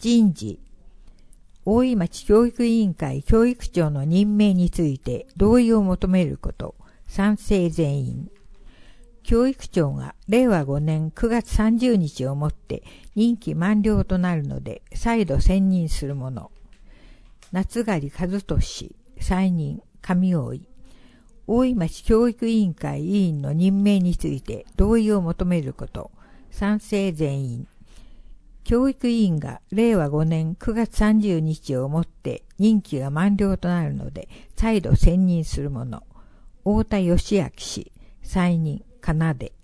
人事。大井町教育委員会教育長の任命について同意を求めること。賛成全員。教育長が令和5年9月30日をもって任期満了となるので再度選任するもの。夏狩和俊、再任、上大井。大井町教育委員会委員の任命について同意を求めること。賛成全員。教育委員が令和5年9月30日をもって任期が満了となるので再度選任するもの。太田義明氏、再任、奏。